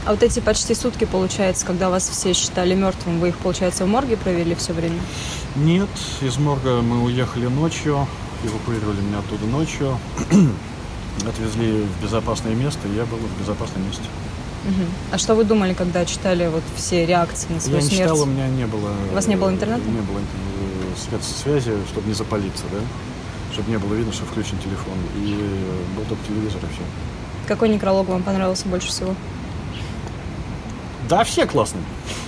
А вот эти почти сутки, получается, когда вас все считали мертвым, вы их, получается, в морге провели все время? Нет, из морга мы уехали ночью, эвакуировали меня оттуда ночью, отвезли в безопасное место, и я был в безопасном месте. А что вы думали, когда читали вот все реакции на свою смерть? Я не читал, у меня не было... У вас не было интернета? Не было связи, чтобы не запалиться, да? Чтобы не было видно, что включен телефон. И был только телевизор, и все. Какой некролог вам понравился больше всего? Да, все классные.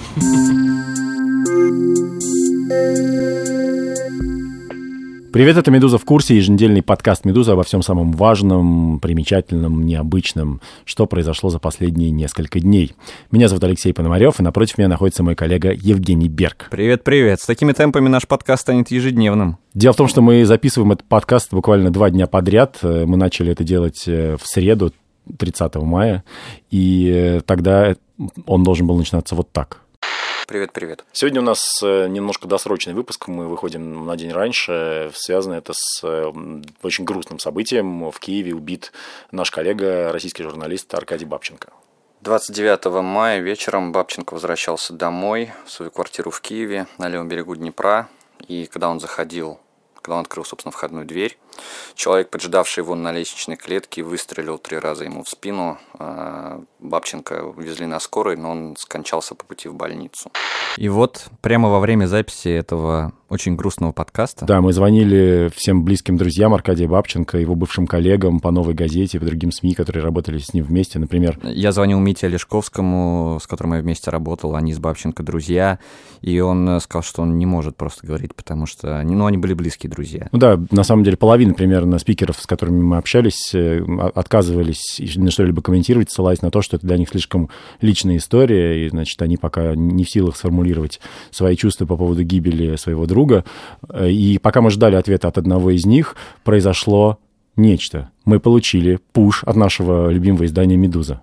Привет, это «Медуза в курсе», еженедельный подкаст «Медуза» обо всем самом важном, примечательном, необычном, что произошло за последние несколько дней. Меня зовут Алексей Пономарев, и напротив меня находится мой коллега Евгений Берг. Привет. С такими темпами наш подкаст станет ежедневным. Дело в том, что мы записываем этот подкаст буквально 2 дня подряд. Мы начали это делать в среду, 30 мая, и тогда он должен был начинаться вот так. Привет. Сегодня у нас немножко досрочный выпуск, мы выходим на день раньше. Связано это с очень грустным событием. В Киеве убит наш коллега, российский журналист Аркадий Бабченко. 29 мая вечером Бабченко возвращался домой, в свою квартиру в Киеве, на левом берегу Днепра. И когда он открыл, собственно, входную дверь, человек, поджидавший его на лестничной клетке, выстрелил 3 раза ему в спину. Бабченко везли на скорой, но он скончался по пути в больницу. И вот прямо во время записи этого очень грустного подкаста... Да, мы звонили всем близким друзьям Аркадия Бабченко, его бывшим коллегам по «Новой газете» и по другим СМИ, которые работали с ним вместе, например. Я звонил Мите Олешковскому, с которым я вместе работал, они с Бабченко друзья, и он сказал, что он не может просто говорить, потому что они были близкие друзья. Ну да, на самом деле половина примерно спикеров, с которыми мы общались, отказывались на что-либо комментировать, ссылаясь на то, что это для них слишком личная история, и, значит, они пока не в силах сформулировать свои чувства по поводу гибели своего друга. И пока мы ждали ответа от одного из них, произошло нечто. Мы получили пуш от нашего любимого издания «Медуза».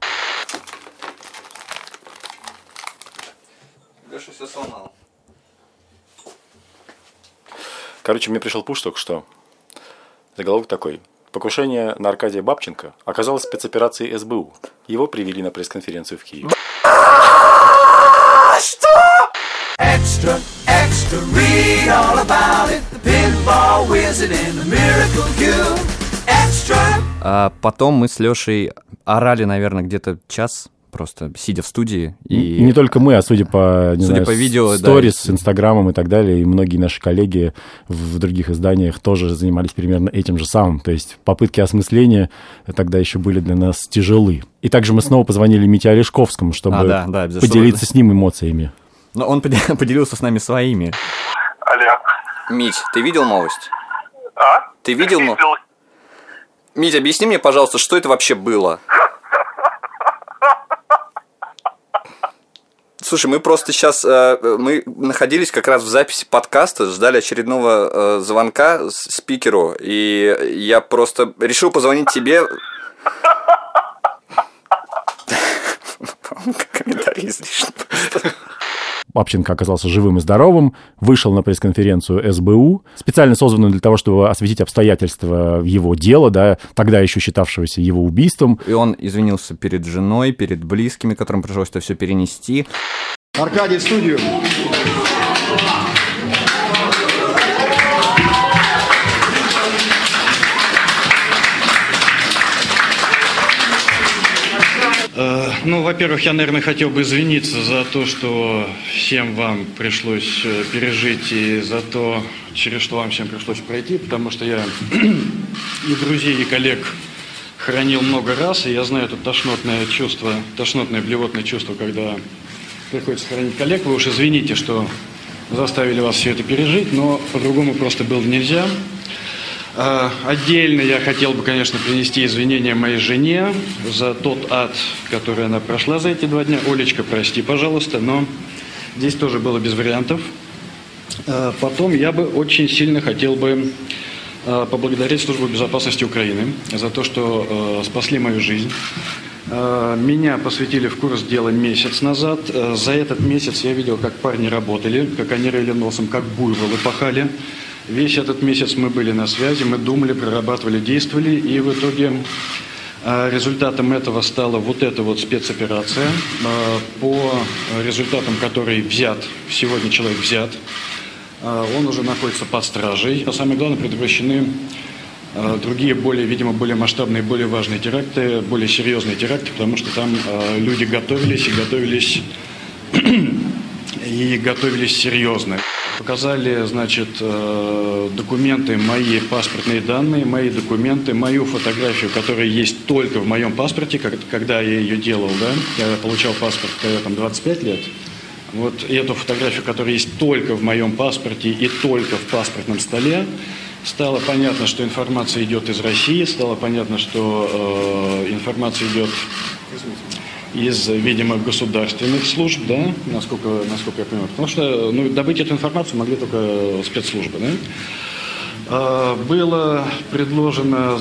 Леша все сломал. Короче, мне пришел пуш только что. Заголовок такой. Покушение на Аркадия Бабченко оказалось спецоперацией СБУ. Его привели на пресс-конференцию в Киев. Что? Extra, read all about it. The pinball wizard and the miracle cube. Extra. А потом мы с Лешей орали, наверное, где-то час, просто сидя в студии. И не только мы, а судя по видео, сторис, да, Инстаграмом и так далее, и многие наши коллеги в других изданиях тоже занимались примерно этим же самым. То есть попытки осмысления тогда еще были для нас тяжелы. И также мы снова позвонили Мите Олешковскому, чтобы поделиться с ним эмоциями. Но он поделился с нами своими. Алло. Мить, ты видел новость? А? Ты видел новость? Мить, объясни мне, пожалуйста, что это вообще было? Слушай, мы просто сейчас, мы находились как раз в записи подкаста, ждали очередного звонка спикеру, и я просто решил позвонить тебе. Комментарий излишний. Бабченко оказался живым и здоровым, вышел на пресс-конференцию СБУ, специально созданную для того, чтобы осветить обстоятельства его дела, да, тогда еще считавшегося его убийством. И он извинился перед женой, перед близкими, которым пришлось это все перенести. Аркадий, в студию. Ну, во-первых, я, наверное, хотел бы извиниться за то, что всем вам пришлось пережить, и за то, через что вам всем пришлось пройти, потому что я и друзей, и коллег хоронил много раз, и я знаю это тошнотное чувство, тошнотное блевотное чувство, когда приходится хоронить коллег. Вы уж извините, что заставили вас все это пережить, но по-другому просто было нельзя. Отдельно я хотел бы, конечно, принести извинения моей жене за тот ад, который она прошла за эти 2 дня. Олечка, прости, пожалуйста, но здесь тоже было без вариантов. Потом я бы очень сильно хотел бы поблагодарить Службу безопасности Украины за то, что спасли мою жизнь. Меня посвятили в курс дела месяц назад. За этот месяц я видел, как парни работали, как они рыли носом, как буйволы пахали. Весь этот месяц мы были на связи, мы думали, прорабатывали, действовали, и в итоге Результатом этого стала вот эта вот спецоперация, по результатам которой сегодня человек взят. Он уже находится под стражей. А самое главное, предотвращены другие, более масштабные, более важные теракты, более серьезные теракты, потому что там люди готовились серьезно. Показали, документы, мои паспортные данные, мои документы, мою фотографию, которая есть только в моем паспорте, когда я ее делал, я получал паспорт, когда там 25 лет. Вот эту фотографию, которая есть только в моем паспорте и только в паспортном столе. Стало понятно, что информация идет из России, стало понятно, что информация идет из, видимо, государственных служб, насколько я понимаю. Потому что добыть эту информацию могли только спецслужбы, Было предложено,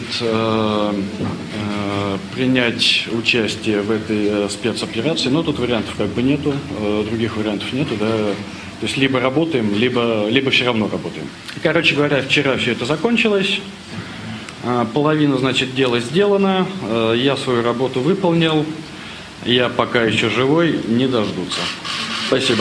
принять участие в этой спецоперации, но тут вариантов нету, других вариантов нету, То есть либо работаем, либо все равно работаем. Короче говоря, вчера все это закончилось. Половина, дела сделана. Я свою работу выполнил. Я пока еще живой, не дождутся. Спасибо.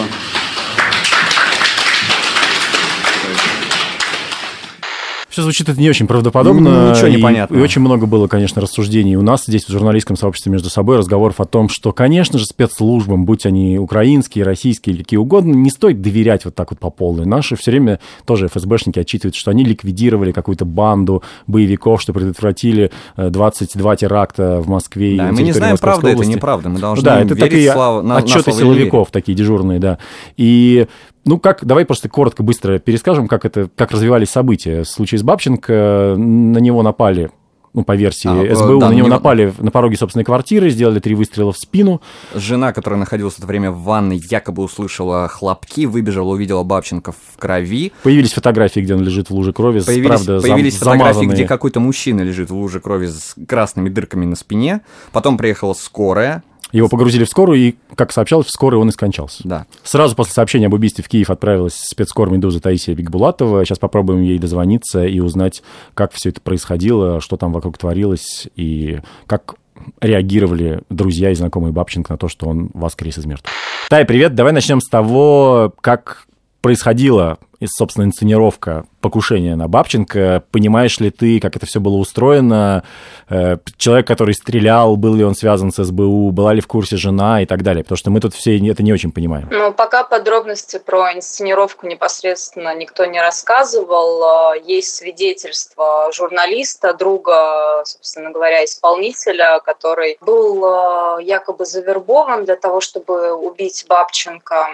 Все звучит это не очень правдоподобно. Ничего не понятно. И очень много было, конечно, рассуждений у нас здесь в журналистском сообществе между собой, разговоров о том, что, конечно же, спецслужбам, будь они украинские, российские или какие угодно, не стоит доверять вот так вот по полной. Наши все время тоже ФСБшники отчитывают, что они ликвидировали какую-то банду боевиков, что предотвратили 22 теракта в Москве. Да, и мы не знаем, правда области. это неправда. Мы должны это верить такие на отчеты слово силовиков, такие дежурные, да. И давай просто коротко, быстро перескажем, как развивались события. В случае с Бабченко на него напали, по версии СБУ, на него напали на пороге собственной квартиры, сделали 3 выстрела в спину. Жена, которая находилась в это время в ванной, якобы услышала хлопки, выбежала, увидела Бабченко в крови. Появились фотографии, где он лежит в луже крови, появились фотографии, замазанные. где какой-то мужчина лежит в луже крови с красными дырками на спине. Потом приехала скорая. Его погрузили в скорую, и, как сообщалось, в скорой он и скончался. Да. Сразу после сообщения об убийстве в Киев отправилась спецкор «Медуза» Таисия Бекбулатова. Сейчас попробуем ей дозвониться и узнать, как все это происходило, что там вокруг творилось, и как реагировали друзья и знакомые Бабченко на то, что он воскрес из мертвых. Тай, привет. Давай начнем с того, как происходила, собственно, инсценировка покушения на Бабченко. Понимаешь ли ты, как это все было устроено? Человек, который стрелял, был ли он связан с СБУ, была ли в курсе жена и так далее? Потому что мы тут все это не очень понимаем. Пока подробности про инсценировку непосредственно никто не рассказывал. Есть свидетельство журналиста, друга, собственно говоря, исполнителя, который был якобы завербован для того, чтобы убить Бабченко.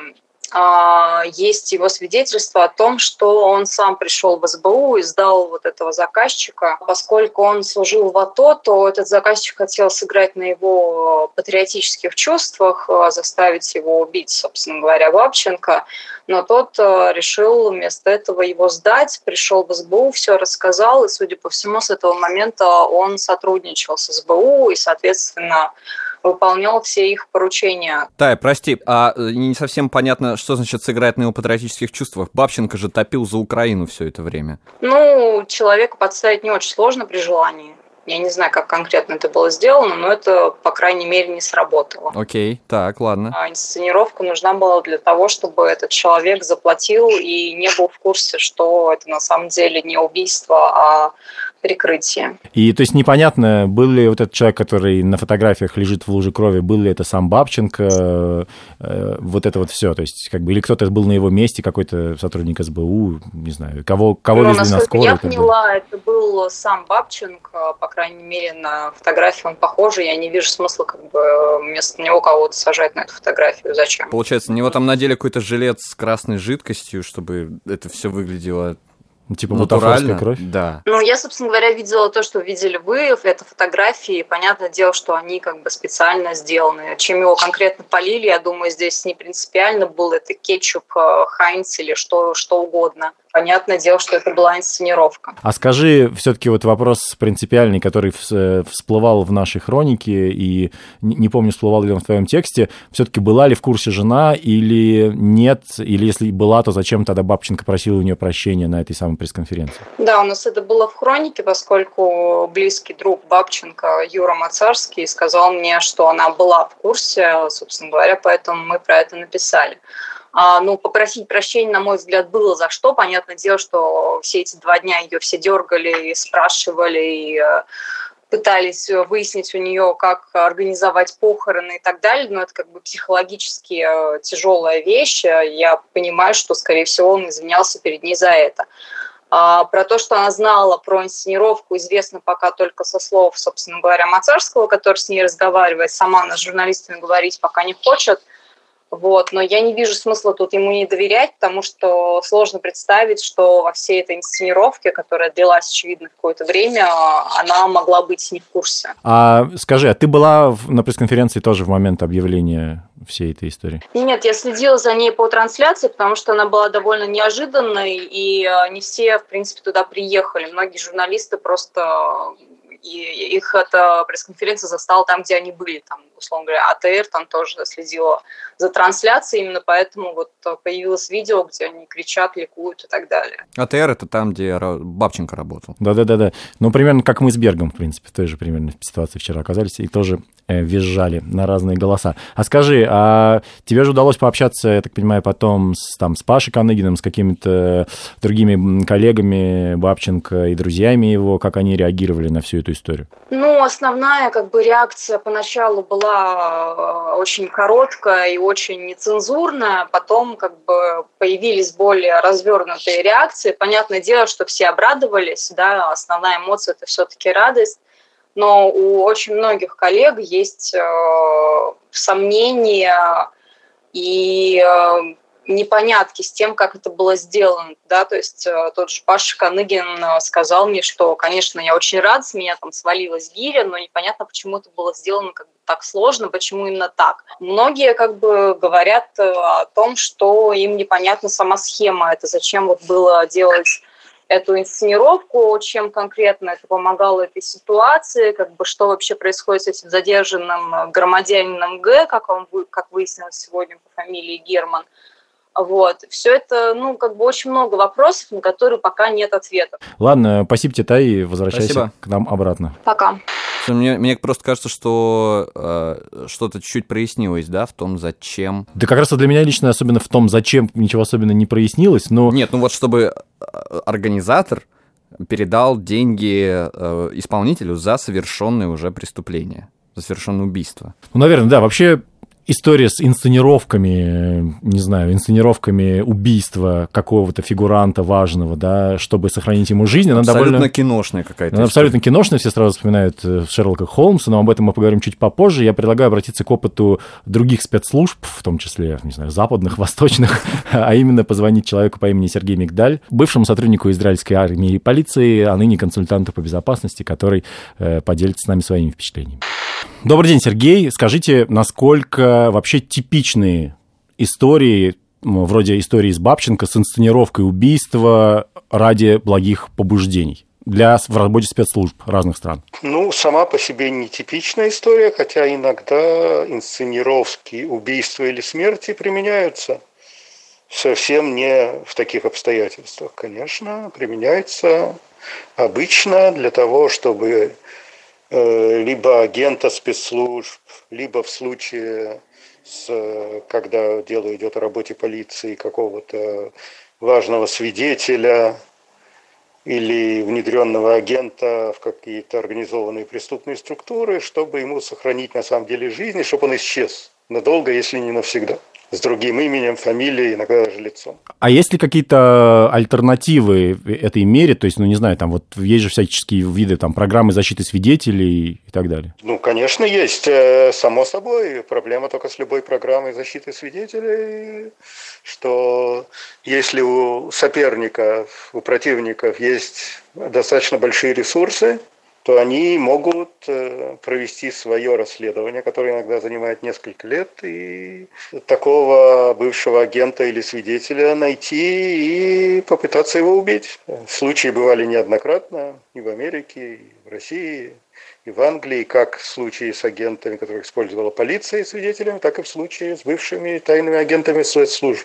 Есть его свидетельство о том, что он сам пришел в СБУ и сдал вот этого заказчика. Поскольку он служил в АТО, то этот заказчик хотел сыграть на его патриотических чувствах, заставить его убить, собственно говоря, Бабченко. Но тот решил вместо этого его сдать, пришел в СБУ, все рассказал, и, судя по всему, с этого момента он сотрудничал с СБУ и, соответственно, выполнял все их поручения. Тая, прости, не совсем понятно, что значит сыграть на его патриотических чувствах. Бабченко же топил за Украину все это время. Человека подставить не очень сложно при желании. Я не знаю, как конкретно это было сделано, но это, по крайней мере, не сработало. Окей, так, ладно. Инсценировка нужна была для того, чтобы этот человек заплатил и не был в курсе, что это на самом деле не убийство, а прикрытие. И то есть непонятно, был ли вот этот человек, который на фотографиях лежит в луже крови, был ли это сам Бабченко, вот это вот все, то есть или кто-то был на его месте, какой-то сотрудник СБУ, не знаю, кого везли на скорую. Я поняла, это был сам Бабченко, по крайней мере, на фотографии он похожий, я не вижу смысла вместо него кого-то сажать на эту фотографию, зачем? Получается, на него там надели какой-то жилет с красной жидкостью, чтобы это все выглядело бутафорская кровь? Да. Я, собственно говоря, видела то, что видели вы, это фотографии, понятное дело, что они специально сделаны. Чем его конкретно полили, я думаю, здесь не принципиально был это кетчуп, Хайнц или что угодно. понятное дело, что это была инсценировка. А скажи, все-таки вот вопрос принципиальный, который всплывал в нашей хронике, и не помню, всплывал ли он в твоем тексте, все-таки была ли в курсе жена или нет, или если была, то зачем тогда Бабченко просила у нее прощения на этой самой пресс-конференции? Да, у нас это было в хронике, поскольку близкий друг Бабченко, Юра Мацарский, сказал мне, что она была в курсе, собственно говоря, поэтому мы про это написали. Попросить прощения, на мой взгляд, было за что. Понятное дело, что все эти 2 дня ее все дергали и спрашивали, и пытались выяснить у нее, как организовать похороны и так далее. Но это как бы психологически тяжелая вещь. Я понимаю, что, скорее всего, он извинялся перед ней за это. Про то, что она знала про инсценировку, известно пока только со слов, собственно говоря, Мацарского, который с ней разговаривает. Сама она с журналистами говорить пока не хочет. Но я не вижу смысла тут ему не доверять, потому что сложно представить, что во всей этой инсценировке, которая длилась, очевидно, какое-то время, она могла быть не в курсе. А скажи, а ты была на пресс-конференции тоже в момент объявления всей этой истории? Нет, я следила за ней по трансляции, потому что она была довольно неожиданной, и не все, в принципе, туда приехали. Многие журналисты просто... И их эта пресс-конференция застала там, где они были, там, условно говоря, АТР там тоже следила за трансляцией, именно поэтому вот появилось видео, где они кричат, ликуют и так далее. АТР — это там, где Бабченко работал. Да. Ну, примерно как мы с Бергом, в принципе, в той же примерно ситуации вчера оказались, и тоже визжали на разные голоса. А скажи, а тебе же удалось пообщаться, я так понимаю, потом с Пашей Каныгиным, с какими-то другими коллегами Бабченко и друзьями его, как они реагировали на всю эту историю? Основная реакция поначалу была очень короткая и очень нецензурная, потом появились более развернутые реакции. Понятное дело, что все обрадовались, да, основная эмоция – это все-таки радость. Но у очень многих коллег есть сомнения и непонятки с тем, как это было сделано. Да? То есть тот же Паша Каныгин сказал мне, что, конечно, я очень рад, с меня там свалилась гиря, но непонятно, почему это было сделано так сложно, почему именно так. Многие говорят о том, что им непонятна сама схема, это зачем было делать эту инсценировку, чем конкретно это помогало этой ситуации, что вообще происходит с этим задержанным громадянином Г, как выяснилось сегодня по фамилии Герман. Все это, очень много вопросов, на которые пока нет ответов. Ладно, спасибо тебе, Тай, возвращайся к нам обратно. Пока. Мне просто кажется, что что-то чуть-чуть прояснилось, да, в том, зачем. Да как раз для меня лично, особенно в том, зачем, ничего особенно не прояснилось, но... Нет, чтобы организатор передал деньги исполнителю за совершенное уже преступление, за совершенное убийство. Наверное, да, вообще... История с инсценировками, не знаю, инсценировками убийства какого-то фигуранта важного, да, чтобы сохранить ему жизнь, она абсолютно довольно... киношная какая-то. Она абсолютно киношная, все сразу вспоминают Шерлока Холмса, но об этом мы поговорим чуть попозже. Я предлагаю обратиться к опыту других спецслужб, в том числе, не знаю, западных, восточных, а именно позвонить человеку по имени Сергей Мигдаль, бывшему сотруднику израильской армии и полиции, а ныне консультанту по безопасности, который поделится с нами своими впечатлениями. Добрый день, Сергей. Скажите, насколько вообще типичные истории, вроде истории с Бабченко, с инсценировкой убийства ради благих побуждений в работе спецслужб разных стран? Сама по себе нетипичная история, хотя иногда инсценировки убийства или смерти применяются. Совсем не в таких обстоятельствах, конечно, применяются обычно для того, чтобы либо агента спецслужб, либо в случае, когда дело идет о работе полиции, какого-то важного свидетеля или внедренного агента в какие-то организованные преступные структуры, чтобы ему сохранить на самом деле жизнь, и чтобы он исчез надолго, если не навсегда. С другим именем, фамилией, иногда даже лицом. А есть ли какие-то альтернативы этой мере? То есть, не знаю, там есть же всяческие виды программы защиты свидетелей и так далее. Конечно, есть. Само собой, проблема только с любой программой защиты свидетелей, что если у соперников, у противников есть достаточно большие ресурсы, то они могут провести свое расследование, которое иногда занимает несколько лет, и такого бывшего агента или свидетеля найти и попытаться его убить. Случаи бывали неоднократно и в Америке, и в России, и в Англии, как в случае с агентами, которых использовала полиция и свидетелями, так и в случае с бывшими тайными агентами спецслужб.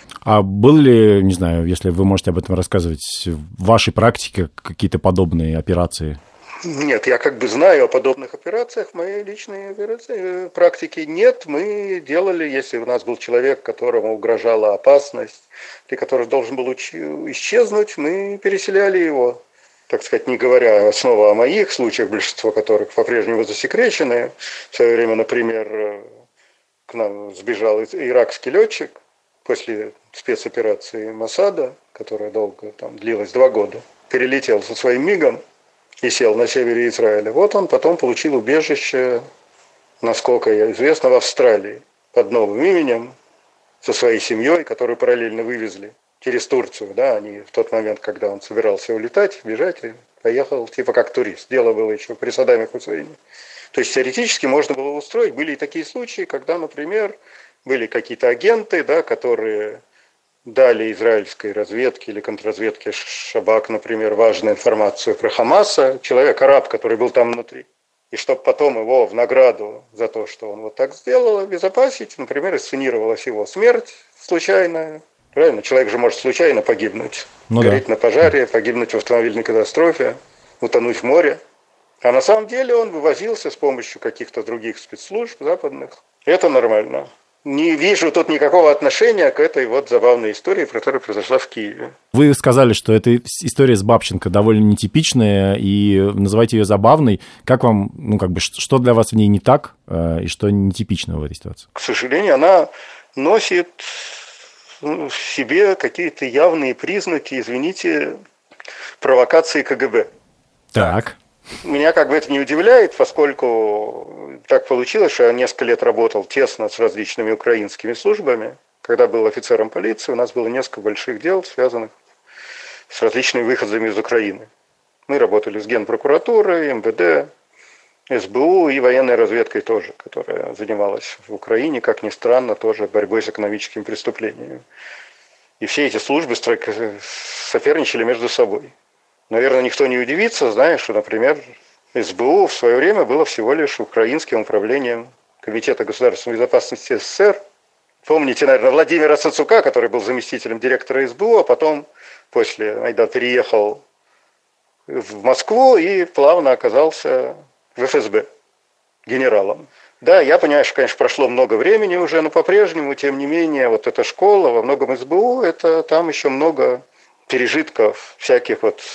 А был ли, не знаю, если вы можете об этом рассказывать, в вашей практике какие-то подобные операции? Нет, я знаю о подобных операциях, в моей личной практике нет. Мы делали, если у нас был человек, которому угрожала опасность, или который должен был исчезнуть, мы переселяли его. Так сказать, не говоря снова о моих случаях, большинство которых по-прежнему засекречены. В свое время, например, к нам сбежал иракский летчик после спецоперации Моссада, которая долго длилась 2 года, перелетел со своим МИГом и сел на севере Израиля. Вот он потом получил убежище, насколько известно, в Австралии под новым именем, со своей семьей, которую параллельно вывезли через Турцию. Да, они в тот момент, когда он собирался улетать, бежать, поехал типа как турист. Дело было еще при Саддаме Хусейне. То есть теоретически можно было устроить. Были и такие случаи, когда, например, были какие-то агенты, да, которые дали израильской разведке или контрразведке Шабак, например, важную информацию про Хамаса, человек-араб, который был там внутри. И чтобы потом его в награду за то, что он вот так сделал, обезопасить, например, инсценировалась его смерть случайная. Правильно? Человек же может случайно погибнуть, гореть на пожаре, погибнуть в автомобильной катастрофе, утонуть в море. А на самом деле он вывозился с помощью каких-то других спецслужб западных. Это нормально. Не вижу тут никакого отношения к этой вот забавной истории, которая произошла в Киеве. Вы сказали, что эта история с Бабченко довольно нетипичная, и называете ее забавной. Как вам, что для вас в ней не так, и что нетипичного в этой ситуации? К сожалению, она носит в себе какие-то явные признаки, извините, провокации КГБ. Так. Меня это не удивляет, поскольку так получилось, что я несколько лет работал тесно с различными украинскими службами. Когда был офицером полиции, у нас было несколько больших дел, связанных с различными выходцами из Украины. Мы работали с Генпрокуратурой, МВД, СБУ и военной разведкой тоже, которая занималась в Украине, как ни странно, тоже борьбой с экономическими преступлениями. И все эти службы соперничали между собой. Наверное, никто не удивится, зная, что, например, СБУ в свое время было всего лишь украинским управлением Комитета государственной безопасности СССР. Помните, наверное, Владимира Сацука, который был заместителем директора СБУ, а потом после Майдана переехал в Москву и плавно оказался в ФСБ генералом. Да, я понимаю, что, конечно, прошло много времени уже, но по-прежнему, тем не менее, вот эта школа, во многом СБУ, это там еще много пережитков всяких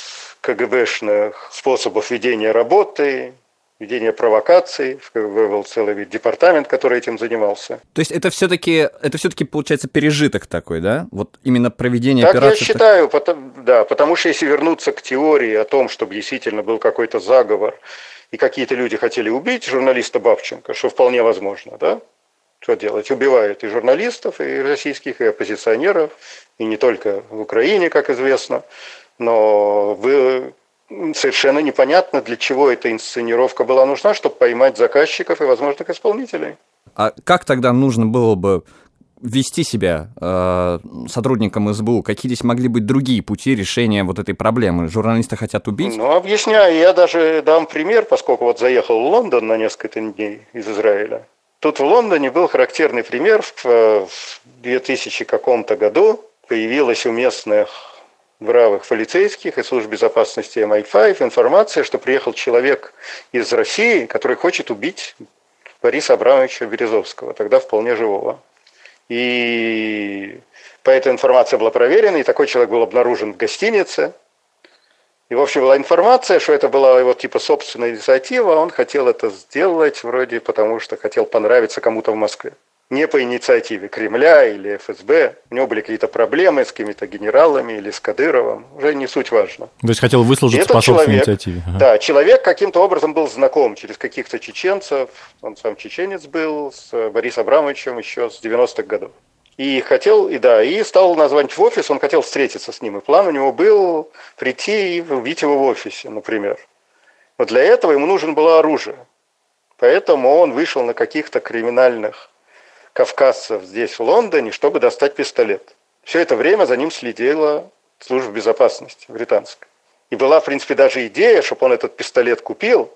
КГБшных способов ведения работы, ведения провокаций. В КГБ был целый департамент, который этим занимался. То есть это все-таки получается пережиток такой, да? Вот именно проведение так операции. Я считаю, потому что если вернуться к теории о том, чтобы действительно был какой-то заговор, и какие-то люди хотели убить журналиста Бабченко, что вполне возможно, да? Что делать? Убивают и журналистов, и российских, и оппозиционеров, и не только в Украине, как известно. Но совершенно непонятно, для чего эта инсценировка была нужна, чтобы поймать заказчиков и возможных исполнителей. А как тогда нужно было бы вести себя сотрудникам СБУ? Какие здесь могли быть другие пути решения вот этой проблемы? Журналисты хотят убить? Объясняю. Я даже дам пример, поскольку заехал в Лондон на несколько дней из Израиля. Тут в Лондоне был характерный пример. В 2000 каком-то году появилась у местных бравых полицейских и служб безопасности MI5 информация, что приехал человек из России, который хочет убить Бориса Абрамовича Березовского, тогда вполне живого. И эта информация была проверена, и такой человек был обнаружен в гостинице. И, в общем, была информация, что это была его собственная инициатива, а он хотел это сделать вроде потому, что хотел понравиться кому-то в Москве. Не по инициативе Кремля или ФСБ. У него были какие-то проблемы с какими-то генералами или с Кадыровым. Уже не суть важно. То есть хотел выслужиться по собственной инициативе. Ага. Да, человек каким-то образом был знаком через каких-то чеченцев. Он сам чеченец был, с Борисом Абрамовичем еще с 90-х годов. И стал назвать в офис, он хотел встретиться с ним. И план у него был прийти и убить его в офисе, например. Но для этого ему нужно было оружие. Поэтому он вышел на каких-то криминальных кавказцев здесь, в Лондоне, чтобы достать пистолет. Все это время за ним следила служба безопасности британская. И была, в принципе, даже идея, чтобы он этот пистолет купил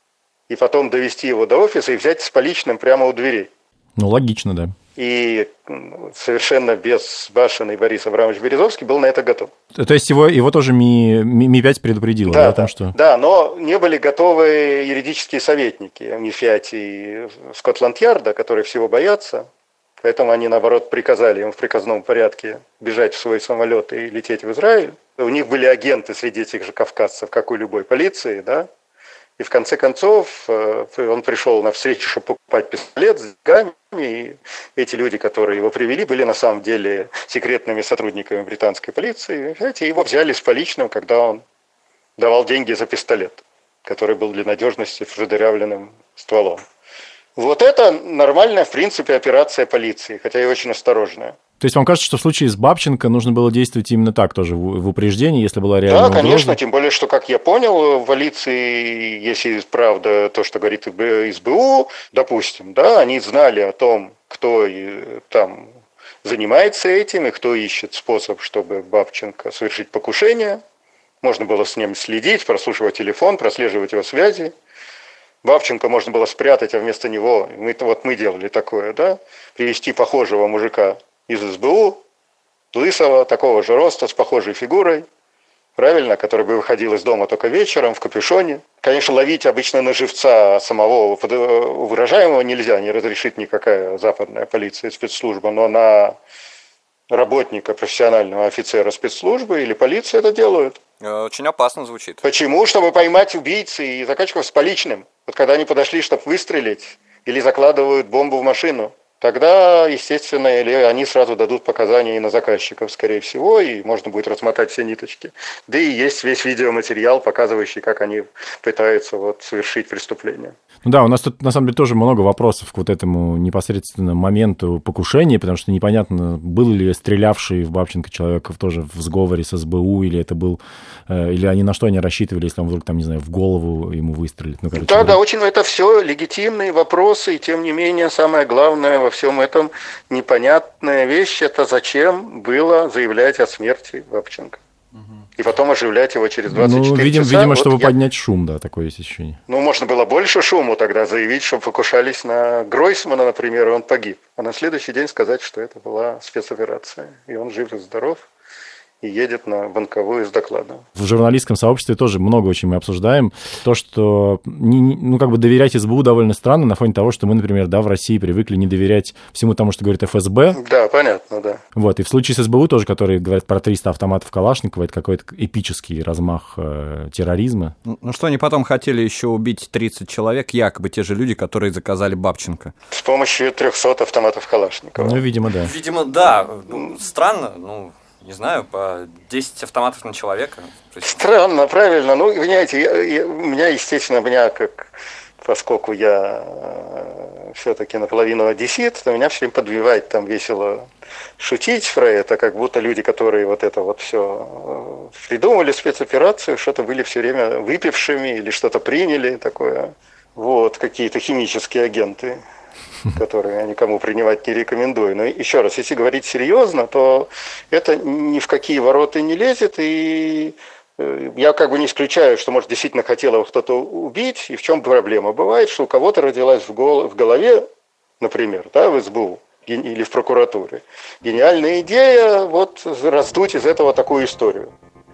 и потом довести его до офиса и взять с поличным прямо у дверей. Ну, логично, да. И совершенно безбашенный Борис Абрамович Березовский был на это готов. То есть его тоже Ми-5 предупредила, да, о том, что... Да, но не были готовы юридические советники Ми-5 и Скотланд-Ярда, которые всего боятся. Поэтому они, наоборот, приказали им в приказном порядке бежать в свой самолет и лететь в Израиль. У них были агенты среди этих же кавказцев, как у любой полиции, да. И в конце концов он пришел на встречу, чтобы покупать пистолет с деньгами, и эти люди, которые его привели, были на самом деле секретными сотрудниками британской полиции. И его взяли с поличным, когда он давал деньги за пистолет, который был для надежности продырявленным стволом. Вот это нормальная, в принципе, операция полиции, хотя и очень осторожная. То есть вам кажется, что в случае с Бабченко нужно было действовать именно так тоже, в упреждении, если была реальная угроза? Да, конечно, тем более, что, как я понял, в полиции, если правда то, что говорит СБУ, допустим, да, они знали о том, кто там занимается этим и кто ищет способ, чтобы Бабченко совершить покушение. Можно было с ним следить, прослушивать телефон, прослеживать его связи. Бабченко можно было спрятать, а вместо него, мы делали такое, да, привести похожего мужика из СБУ, лысого, такого же роста, с похожей фигурой, правильно, который бы выходил из дома только вечером, в капюшоне. Конечно, ловить обычно на живца самого выражаемого нельзя, не разрешит никакая западная полиция, спецслужба, но на работника, профессионального офицера спецслужбы или полиции это делают. Очень опасно звучит. Почему? Чтобы поймать убийц и заказчиков с поличным. Вот когда они подошли, чтобы выстрелить, или закладывают бомбу в машину, тогда, естественно, или они сразу дадут показания и на заказчиков, скорее всего, и можно будет размотать все ниточки. Да и есть весь видеоматериал, показывающий, как они пытаются совершить преступление. Ну да, у нас тут, на самом деле, тоже много вопросов к вот этому непосредственно моменту покушения, потому что непонятно, был ли стрелявший в Бабченко человек тоже в сговоре с СБУ, или это был, или они на что они рассчитывали, если он вдруг, там, не знаю, в голову ему выстрелит. Ну, короче, да, очень это все легитимные вопросы, и тем не менее, самое главное во всем этом непонятная вещь, это зачем было заявлять о смерти Бабченко. И потом оживлять его через 24 часа. Видимо, чтобы поднять шум, да, такое есть ощущение. Ну, можно было больше шуму тогда заявить, чтобы покушались на Гройсмана, например, и он погиб. А на следующий день сказать, что это была спецоперация. И он жив и здоров. И едет на Банковую с докладом. В журналистском сообществе тоже много очень мы обсуждаем. То, что доверять СБУ довольно странно на фоне того, что мы, например, в России привыкли не доверять всему тому, что говорит ФСБ. Да, понятно, да. Вот, и в случае с СБУ тоже, которые говорят про 300 автоматов Калашникова, это какой-то эпический размах терроризма. Ну что, они потом хотели еще убить 30 человек, якобы те же люди, которые заказали Бабченко. С помощью 300 автоматов Калашникова. Ну, видимо, да. Видимо, да. Странно, не знаю, по 10 автоматов на человека. Странно, правильно. Ну, понимаете, поскольку я все-таки наполовину одессит, то меня все время подбивает там весело шутить про это, как будто люди, которые все придумали спецоперацию, что-то были все время выпившими или что-то приняли такое. Какие-то химические агенты, которые я никому принимать не рекомендую. Но еще раз, если говорить серьезно, то это ни в какие ворота не лезет, и я не исключаю, что, может, действительно хотел его кто-то убить, и в чем проблема? Бывает, что у кого-то родилась в голове, например, в СБУ или в прокуратуре, гениальная идея раздуть из этого такую историю.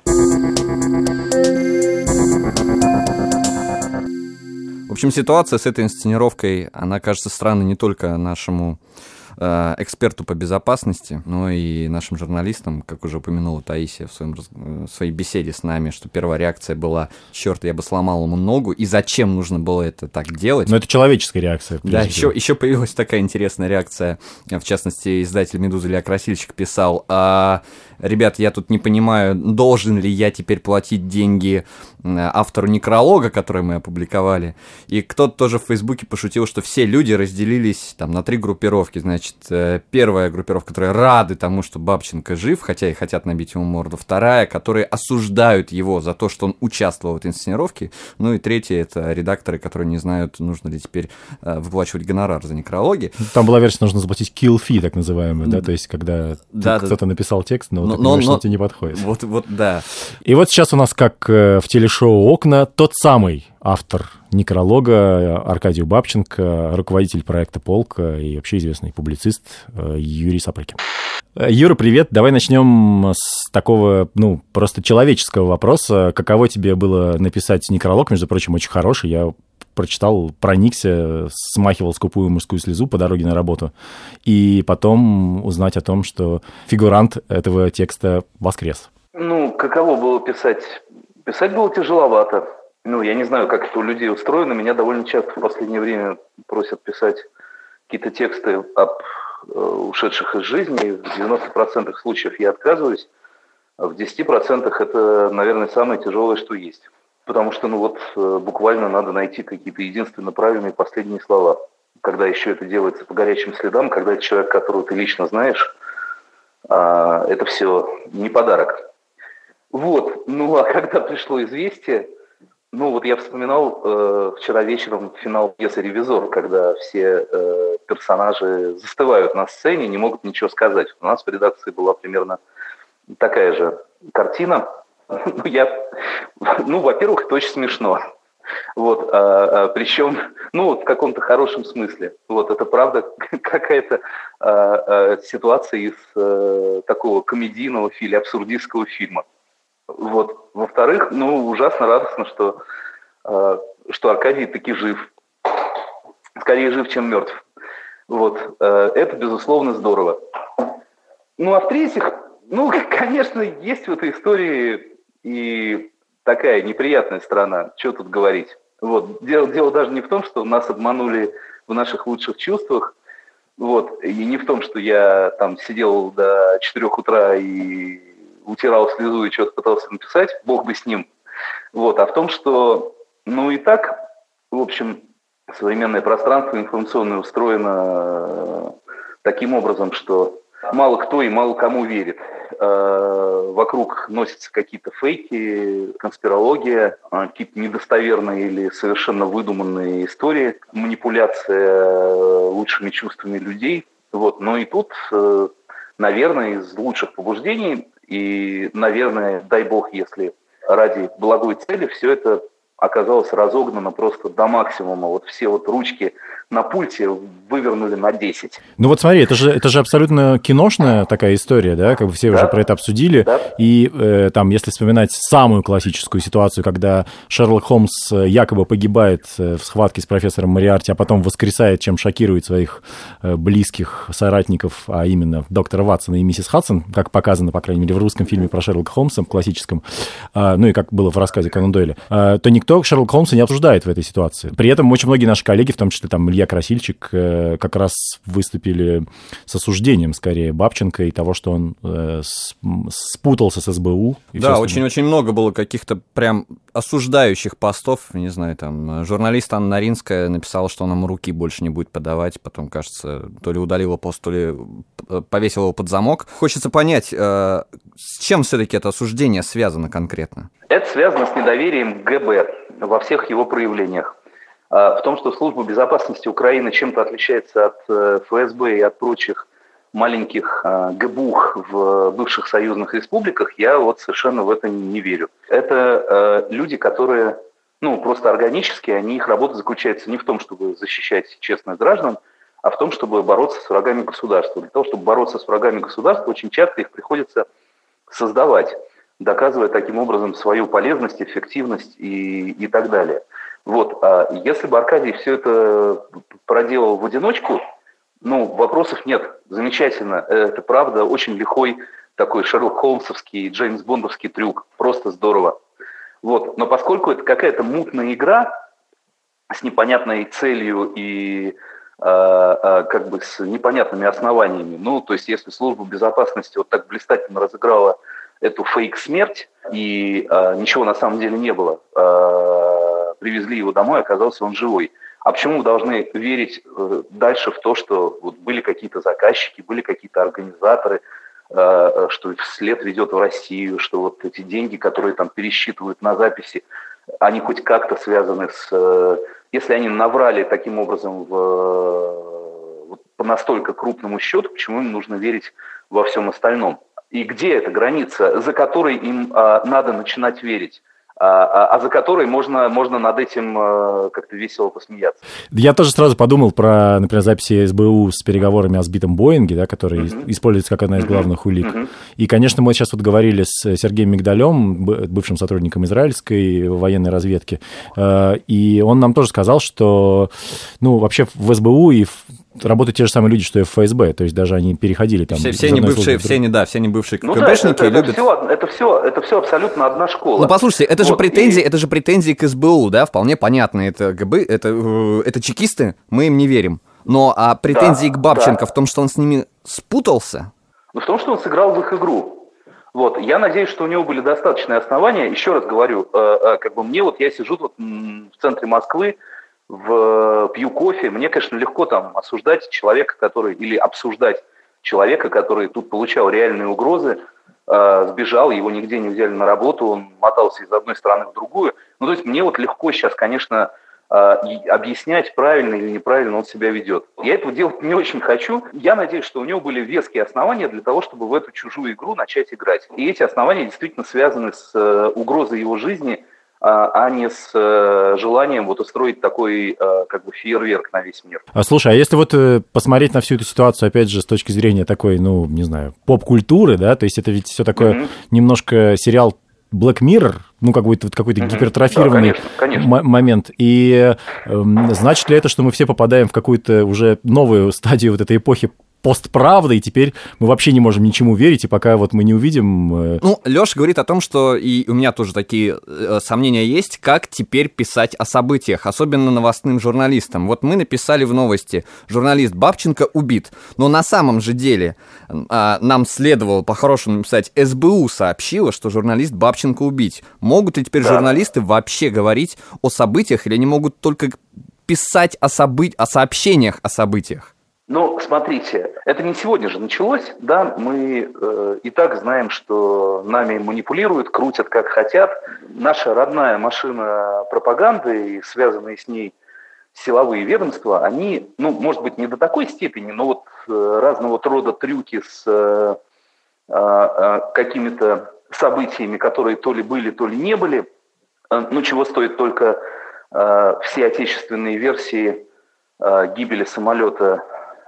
В общем, ситуация с этой инсценировкой, она кажется странной не только нашему эксперту по безопасности, но и нашим журналистам, как уже упомянула Таисия в своей беседе с нами, что первая реакция была: черт, я бы сломал ему ногу, и зачем нужно было это так делать? Но это человеческая реакция. Да, еще появилась такая интересная реакция, в частности, издатель «Медузы» Илья Красильщик писал: ребят, я тут не понимаю, должен ли я теперь платить деньги автору некролога, который мы опубликовали. И кто-то тоже в Фейсбуке пошутил, что все люди разделились на 3 группировки. Значит, значит, первая группировка, которые рады тому, что Бабченко жив, хотя и хотят набить ему морду. Вторая, которые осуждают его за то, что он участвовал в этой инсценировке. Ну и третья, это редакторы, которые не знают, нужно ли теперь выплачивать гонорар за некрологи. Там была версия, нужно заплатить kill fee, так называемый, да, то есть когда кто-то написал текст, но тебе не подходит. Вот, да. И вот сейчас у нас, как в телешоу «Окна», тот самый автор некролога Аркадий Бабченко, руководитель проекта «Полк» и вообще известный публицист Юрий Сапрыкин. Юра, привет. Давай начнем с такого, просто человеческого вопроса. Каково тебе было написать некролог? Между прочим, очень хороший. Я прочитал, проникся, смахивал скупую мужскую слезу по дороге на работу. И потом узнать о том, что фигурант этого текста воскрес. Каково было писать? Писать было тяжеловато. Я не знаю, как это у людей устроено. Меня довольно часто в последнее время просят писать какие-то тексты об ушедших из жизни. В 90% случаев я отказываюсь. А в 10% это, наверное, самое тяжелое, что есть. Потому что, буквально надо найти какие-то единственно правильные последние слова. Когда еще это делается по горячим следам, когда это человек, которого ты лично знаешь, это все не подарок. А когда пришло известие, я вспоминал вчера вечером финал пьесы «Ревизор», когда все персонажи застывают на сцене, не могут ничего сказать. У нас в редакции была примерно такая же картина. Во-первых, это очень смешно. Причем, в каком-то хорошем смысле. Это правда какая-то ситуация из такого комедийного или абсурдистского фильма. Во-вторых, ужасно радостно, что Аркадий таки жив. Скорее жив, чем мертв. Это, безусловно, здорово. А в-третьих, конечно, есть в этой истории и такая неприятная сторона. Что тут говорить? Дело даже не в том, что нас обманули в наших лучших чувствах. И не в том, что я там сидел до 4 утра и утирал слезу и что-то пытался написать, бог бы с ним. А в том, что, и так, в общем, современное пространство информационное устроено таким образом, что мало кто и мало кому верит. Вокруг носятся какие-то фейки, конспирология, какие-то недостоверные или совершенно выдуманные истории, манипуляция лучшими чувствами людей. Но и тут, наверное, из лучших побуждений, и, наверное, дай бог, если ради благой цели все это оказалось разогнано просто до максимума. Все ручки на пульте вывернули на 10. Смотри, это же абсолютно киношная такая история, да? Как бы все уже про это обсудили. Да. И если вспоминать самую классическую ситуацию, когда Шерлок Холмс якобы погибает в схватке с профессором Мориарти, а потом воскресает, чем шокирует своих близких соратников, а именно доктора Ватсона и миссис Хадсон, как показано, по крайней мере, в русском фильме про Шерлока Холмса, классическом, и как было в рассказе Конан Дойля, то никто Шерлока Холмса не обсуждает в этой ситуации. При этом очень многие наши коллеги, в том числе Илья Красильчик, как раз выступили с осуждением, скорее, Бабченко и того, что он спутался с СБУ. Да, очень-очень много было каких-то прям осуждающих постов. Не знаю, журналист Анна Наринская написала, что она ему руки больше не будет подавать. Потом, кажется, то ли удалила пост, то ли повесила его под замок. Хочется понять, с чем все-таки это осуждение связано конкретно? Это связано с недоверием к ГБ во всех его проявлениях. В том, что служба безопасности Украины чем-то отличается от ФСБ и от прочих маленьких ГБУх в бывших союзных республиках, я совершенно в это не верю. Это люди, которые, просто органически, их работа заключается не в том, чтобы защищать честных граждан, а в том, чтобы бороться с врагами государства. Для того, чтобы бороться с врагами государства, очень часто их приходится создавать, доказывая таким образом свою полезность, эффективность и так далее. А если бы Аркадий все это проделал в одиночку, вопросов нет. Замечательно. Это правда очень лихой такой Шерлок Холмсовский, Джеймс Бондовский трюк. Просто здорово. Но поскольку это какая-то мутная игра с непонятной целью и с непонятными основаниями, то есть если служба безопасности так блистательно разыграла эту фейк-смерть, и ничего на самом деле не было, привезли его домой, оказался он живой. А почему вы должны верить дальше в то, что вот были какие-то заказчики, были какие-то организаторы, что след ведет в Россию, что вот эти деньги, которые там пересчитывают на записи, они хоть как-то связаны с... Если они наврали таким образом по настолько крупному счету, почему им нужно верить во всем остальном? И где эта граница, за которой им надо начинать верить? А за которой можно над этим как-то весело посмеяться. Я тоже сразу подумал про, например, записи СБУ с переговорами о сбитом Боинге, да, который используется как одна из главных улик. И, конечно, мы сейчас вот говорили с Сергеем Мигдалем, бывшим сотрудником израильской военной разведки, и он нам тоже сказал, что, ну, вообще в СБУ и работают те же самые люди, что и в ФСБ, то есть даже они переходили там. Все не бывшие КГБшники любят. Это все абсолютно одна школа. Ну, послушайте, это же претензии к СБУ, да, вполне понятно. Это ГБ, это чекисты, мы им не верим. Но а претензии к Бабченко в том, что он с ними спутался? Ну, в том, что он сыграл в их игру. Вот, я надеюсь, что у него были достаточные основания. Еще раз говорю, как бы мне вот я сижу тут в центре Москвы, пью кофе, мне, конечно, легко там осуждать человека, или обсуждать человека, который тут получал реальные угрозы, сбежал, его нигде не взяли на работу, он мотался из одной страны в другую. Ну, то есть мне вот легко сейчас, конечно, объяснять, правильно или неправильно он себя ведет. Я этого делать не очень хочу. Я надеюсь, что у него были веские основания для того, чтобы в эту чужую игру начать играть. И эти основания действительно связаны с угрозой его жизни, а не с желанием вот устроить такой как бы фейерверк на весь мир. Слушай, а если вот посмотреть на всю эту ситуацию, опять же, с точки зрения такой, ну, не знаю, поп-культуры, да, то есть это ведь все такое немножко сериал Black Mirror, ну, какой-то гипертрофированный, да, конечно. Момент. И значит ли это, что мы все попадаем в какую-то уже новую стадию вот этой эпохи постправды, и теперь мы вообще не можем ничему верить, и пока вот мы не увидим... Ну, Лёша говорит о том, что, и у меня тоже такие сомнения есть, как теперь писать о событиях, особенно новостным журналистам. Вот мы написали в новости: журналист Бабченко убит, но на самом же деле нам следовало по-хорошему написать: СБУ сообщила, что журналист Бабченко убит. Могут ли теперь журналисты вообще говорить о событиях, или они могут только писать о сообщениях о событиях? Ну, смотрите, это не сегодня же началось, да, мы и так знаем, что нами манипулируют, крутят как хотят. Наша родная машина пропаганды и связанные с ней силовые ведомства, они, ну, может быть, не до такой степени, но вот разного рода трюки с какими-то событиями, которые то ли были, то ли не были, ну, чего стоит только все отечественные версии гибели самолета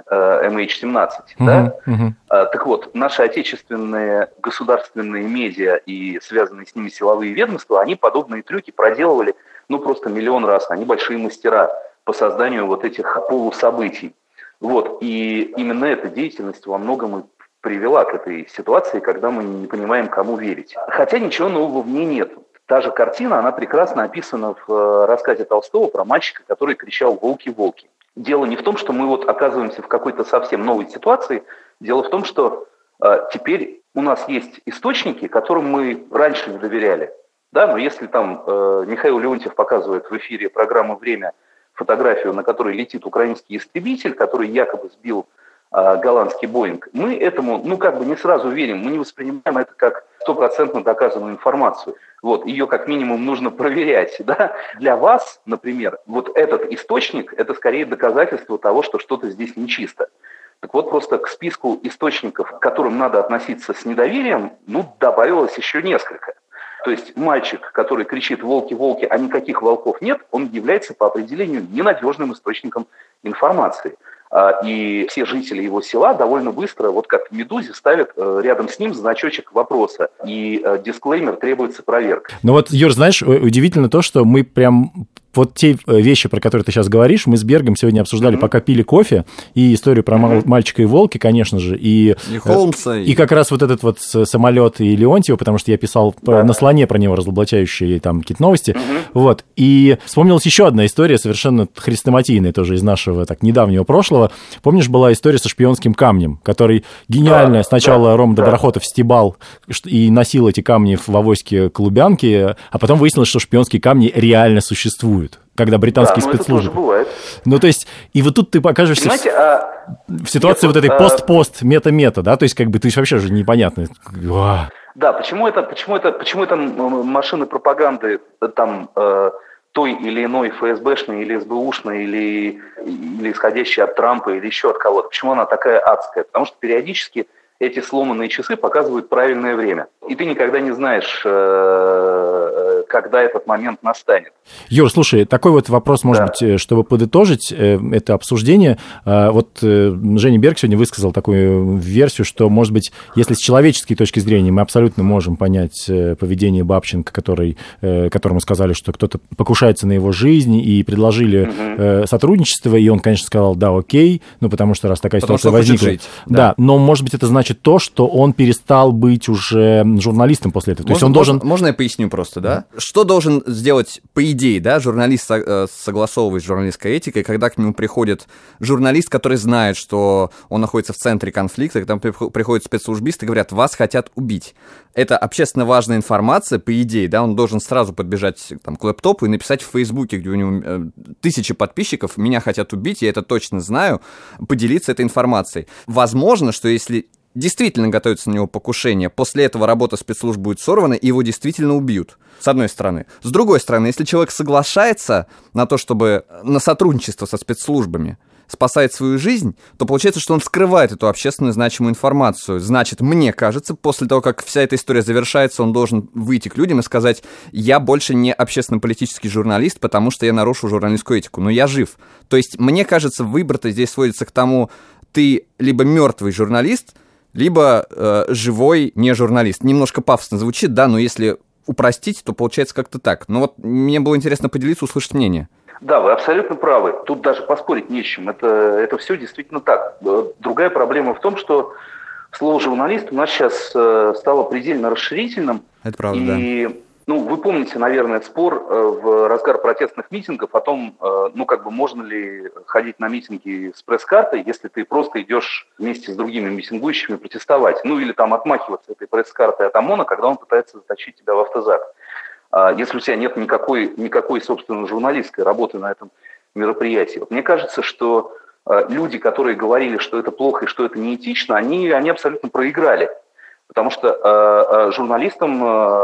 MH17, да? Так вот, наши отечественные государственные медиа и связанные с ними силовые ведомства, они подобные трюки проделывали, ну, просто миллион раз. Они большие мастера по созданию вот этих полусобытий. Вот, и именно эта деятельность во многом и привела к этой ситуации, когда мы не понимаем, кому верить. Хотя ничего нового в ней нет. Та же картина, она прекрасно описана в рассказе Толстого про мальчика, который кричал «Волки, волки». Дело не в том, что мы вот оказываемся в какой-то совсем новой ситуации. Дело в том, что теперь у нас есть источники, которым мы раньше не доверяли. Да, но если там Михаил Леонтьев показывает в эфире программы «Время» фотографию, на которой летит украинский истребитель, который якобы сбил голландский Боинг, мы этому, ну, как бы не сразу верим, мы не воспринимаем это как 100% доказанную информацию. Вот, ее как минимум нужно проверять, да. Для вас, например, вот этот источник – это скорее доказательство того, что что-то здесь нечисто. Так вот, просто к списку источников, к которым надо относиться с недоверием, ну, добавилось еще несколько. То есть мальчик, который кричит «волки, волки», а никаких волков нет, он является по определению ненадежным источником информации. И все жители его села довольно быстро, вот как в «Медузе», ставят рядом с ним значочек вопроса. И дисклеймер требуется проверка. Ну вот, Юр, знаешь, удивительно то, что мы прям... Вот те вещи, про которые ты сейчас говоришь, мы с Бергом сегодня обсуждали, пока пили кофе, и историю про мальчика и волки, конечно же, и Холмса. И как раз вот этот вот самолет и Леонтьева, потому что я писал на слоне про него разоблачающие там какие-то новости, вот, и вспомнилась еще одна история, совершенно хрестоматийная тоже из нашего так недавнего прошлого. Помнишь, была история со шпионским камнем, который гениально сначала Рома Доброхотов стебал и носил эти камни в авоське к Лубянке, а потом выяснилось, что шпионские камни реально существуют. когда британские да, спецслужбы. Это тоже бывает. Ну, то есть, и вот тут ты покажешься в ситуации вот этой пост-пост, мета-мета, да, то есть, как бы ты вообще же непонятно. Да, почему это машины пропаганды там той или иной ФСБшной или СБУшной или исходящей от Трампа или еще от кого-то, почему она такая адская? Потому что периодически эти сломанные часы показывают правильное время. И ты никогда не знаешь, когда этот момент настанет. Юр, слушай, такой вот вопрос, может быть, чтобы подытожить это обсуждение. Вот Женя Берг сегодня высказал такую версию, что, может быть, если с человеческой точки зрения мы абсолютно можем понять поведение Бабченко, которому сказали, что кто-то покушается на его жизнь, и предложили сотрудничество, и он, конечно, сказал, да, окей, ну, потому что раз такая ситуация возникла. Да, но, может быть, это значит то, что он перестал быть уже журналистом после этого. То есть он должен... Можно я поясню просто, да? Что должен сделать, по идее, да, журналист, согласовываясь с журналистской этикой, когда к нему приходит журналист, который знает, что он находится в центре конфликта, когда приходят спецслужбисты и говорят, вас хотят убить. Это общественно важная информация, по идее, да, он должен сразу подбежать там, к лэптопу и написать в Фейсбуке, где у него 1000 подписчиков, меня хотят убить, я это точно знаю, поделиться этой информацией. Возможно, что если действительно готовится на него покушение, после этого работа спецслужб будет сорвана, и его действительно убьют, с одной стороны. С другой стороны, если человек соглашается на то, чтобы на сотрудничество со спецслужбами спасает свою жизнь, то получается, что он скрывает эту общественно значимую информацию. Значит, мне кажется, после того, как вся эта история завершается, он должен выйти к людям и сказать, я больше не общественно-политический журналист, потому что я нарушу журналистскую этику, но я жив. То есть, мне кажется, выбор-то здесь сводится к тому, ты либо мертвый журналист, либо живой не журналист. Немножко пафосно звучит, да, но если упростить, то получается как-то так. Но вот мне было интересно поделиться, услышать мнение. Да, вы абсолютно правы. Тут даже поспорить не с чем. Это все действительно так. Другая проблема в том, что слово «журналист» у нас сейчас стало предельно расширительным. Это правда, и, вы помните, наверное, спор в разгар протестных митингов о том, можно ли ходить на митинги с пресс-картой, если ты просто идешь вместе с другими митингующими протестовать. Или там отмахиваться этой пресс-картой от ОМОНа, когда он пытается затащить тебя в автозак. Если у тебя нет никакой, собственно, журналистской работы на этом мероприятии. Вот мне кажется, что люди, которые говорили, что это плохо и что это неэтично, они абсолютно проиграли. Потому что журналистом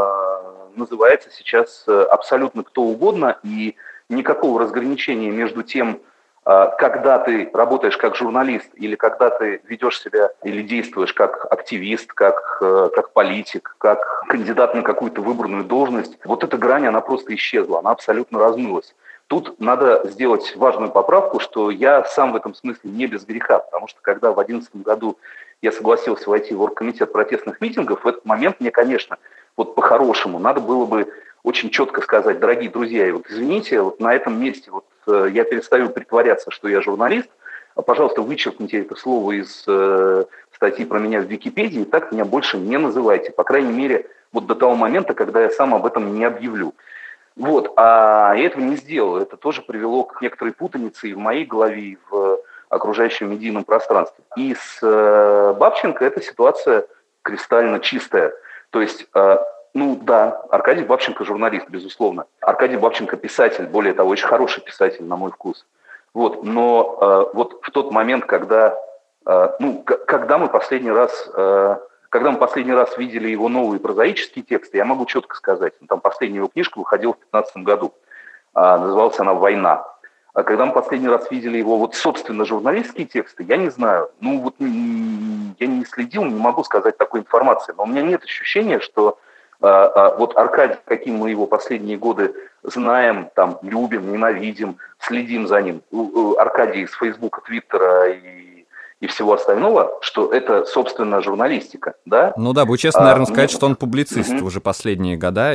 называется сейчас абсолютно кто угодно, и никакого разграничения между тем, когда ты работаешь как журналист или когда ты ведешь себя или действуешь как активист, как политик, как кандидат на какую-то выбранную должность, вот эта грань, она просто исчезла, она абсолютно размылась. Тут надо сделать важную поправку, что я сам в этом смысле не без греха, потому что когда в 2011 году я согласился войти в оргкомитет протестных митингов, в этот момент мне, конечно, вот по-хорошему надо было бы очень четко сказать, дорогие друзья, и вот извините, вот на этом месте вот я перестаю притворяться, что я журналист, пожалуйста, вычеркните это слово из статьи про меня в Википедии, и так меня больше не называйте, по крайней мере, вот до того момента, когда я сам об этом не объявлю. Вот, а я этого не сделал, это тоже привело к некоторой путанице и в моей голове, и в окружающем медийном пространстве. И с Бабченко эта ситуация кристально чистая, то есть... да, Аркадий Бабченко журналист, безусловно. Аркадий Бабченко писатель, более того, очень хороший писатель, на мой вкус. Вот, но вот в тот момент, когда мы последний раз видели его новые прозаические тексты, я могу четко сказать, там последняя его книжка выходила в 2015 году, называлась она «Война». А когда мы последний раз видели его, вот, собственно, журналистские тексты, я не знаю, я не следил, не могу сказать такой информации, но у меня нет ощущения, что вот Аркадий, каким мы его последние годы знаем, там, любим, ненавидим, следим за ним, Аркадий из Фейсбука, Твиттера и всего остального, что это, собственно, журналистика, да? Ну да, будет честно, наверное, сказать, что он публицист уже последние года.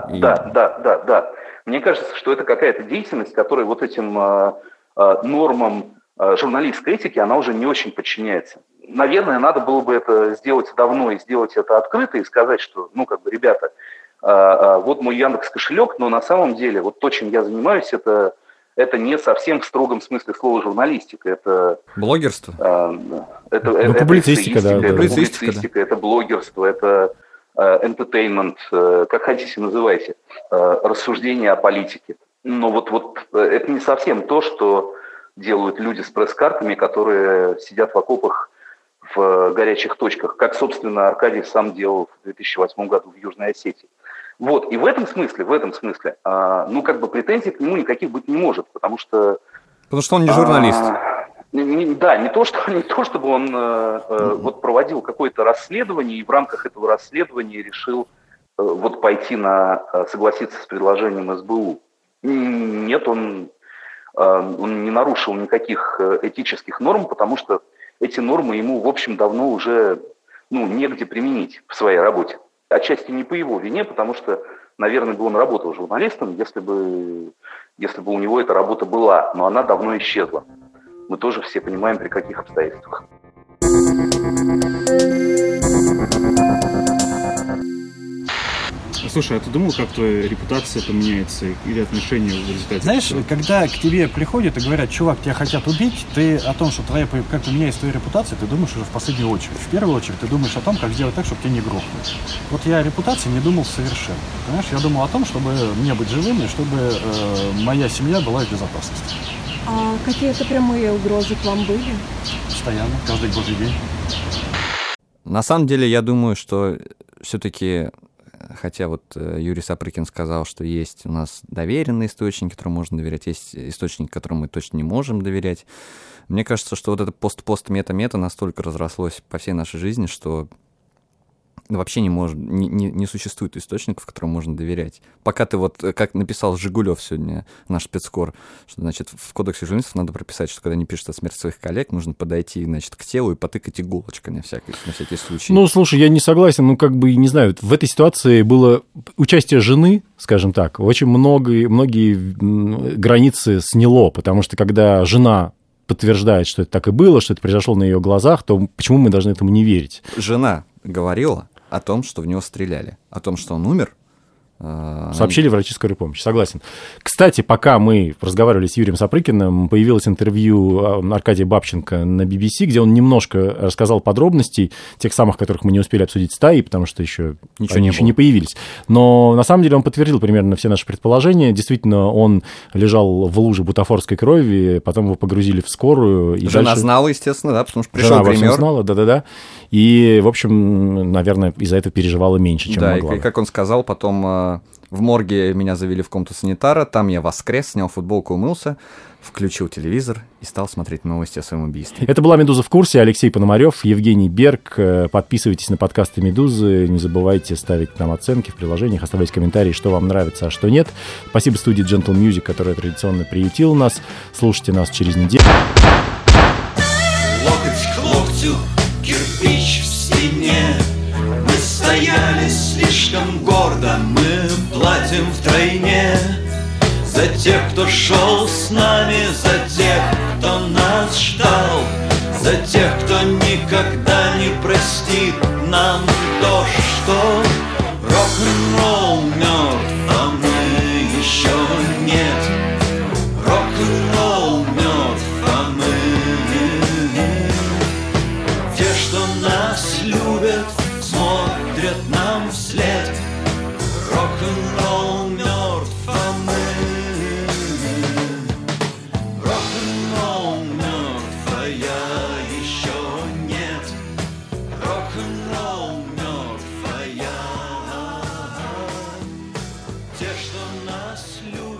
Да. Мне кажется, что это какая-то деятельность, которая вот этим нормам журналистской этики, она уже не очень подчиняется. Наверное, надо было бы это сделать давно и сделать это открыто и сказать, что, ребята, вот мой Яндекс.Кошелек, но на самом деле вот то, чем я занимаюсь, это не совсем в строгом смысле слова журналистика. Это блогерство? Это публицистика, да. Публицистика, это блогерство, это entertainment, как хотите называйте, рассуждение о политике. Но вот это не совсем то, что делают люди с пресс-картами, которые сидят в окопах в горячих точках, как, собственно, Аркадий сам делал в 2008 году в Южной Осетии. Вот, и в этом смысле, претензий к нему никаких быть не может, потому что... Потому что он не журналист. Не то, чтобы он проводил какое-то расследование, и в рамках этого расследования решил согласиться с предложением СБУ. Нет, он не нарушил никаких этических норм, потому что эти нормы ему, в общем, давно уже негде применить в своей работе. Отчасти не по его вине, потому что, наверное, бы он работал журналистом, если бы у него эта работа была, но она давно исчезла. Мы тоже все понимаем, при каких обстоятельствах. Слушай, а ты думал, как твоя репутация поменяется или отношения в результате? Знаешь, когда к тебе приходят и говорят, чувак, тебя хотят убить, ты о том, что как поменяется твоя репутация, ты думаешь уже в последнюю очередь. В первую очередь ты думаешь о том, как сделать так, чтобы тебя не грохнули. Вот я о репутации не думал совершенно. Понимаешь, я думал о том, чтобы мне быть живым и чтобы моя семья была в безопасности. А какие-то прямые угрозы к вам были? Постоянно, каждый божий день. На самом деле, я думаю, что все-таки... Хотя Юрий Сапрыкин сказал, что есть у нас доверенные источники, которым можно доверять, есть источники, которым мы точно не можем доверять. Мне кажется, что это пост-мета-мета настолько разрослось по всей нашей жизни, что вообще не существует источников, которым можно доверять. Пока ты как написал Жигулев сегодня, наш спецкор, что, значит, в кодексе журналистов надо прописать, что когда они пишут о смерти своих коллег, нужно подойти, значит, к телу и потыкать иголочкой на всякий случай. Ну, слушай, я не согласен, не знаю, в этой ситуации было участие жены, скажем так, очень многие границы сняло, потому что когда жена подтверждает, что это так и было, что это произошло на ее глазах, то почему мы должны этому не верить? Жена говорила о том, что в него стреляли, о том, что он умер. Сообщили врачи скорой помощи, согласен. Кстати, пока мы разговаривали с Юрием Сапрыкиным, появилось интервью Аркадия Бабченко на BBC, где он немножко рассказал подробностей, тех самых, которых мы не успели обсудить с Таей, потому что еще не появились. Но на самом деле он подтвердил примерно все наши предположения. Действительно, он лежал в луже бутафорской крови, потом его погрузили в скорую. И Жена дальше... знала, естественно, да, потому что пришел гример. Жена знала, да-да-да. И, в общем, наверное, из-за этого переживала меньше, чем могла. Да, и как он сказал, потом в морге меня завели в комнату санитара, там я воскрес, снял футболку, умылся, включил телевизор и стал смотреть новости о своем убийстве. Это была «Медуза в курсе», Алексей Пономарев, Евгений Берг. Подписывайтесь на подкасты «Медузы», не забывайте ставить нам оценки в приложениях, оставлять комментарии, что вам нравится, а что нет. Спасибо студии Gentle Music, которая традиционно приютила нас. Слушайте нас через неделю. Локоть к локтю, кирпич в стене. Мы стояли слишком гордо, мы платим втройне. За тех, кто шел с нами, за тех, кто нас ждал, за тех, кто никогда не простит нам то, что рок-н-ролл мертв, а мы еще нет. Рок-н-ролл мертв, а мы те, что нас любят, смотрят нам вслед. Рок-н-ролл мертв, а мы рок-н-ролл мертв, а я еще нет. Рок-н-ролл мертв, а я те, что нас любят.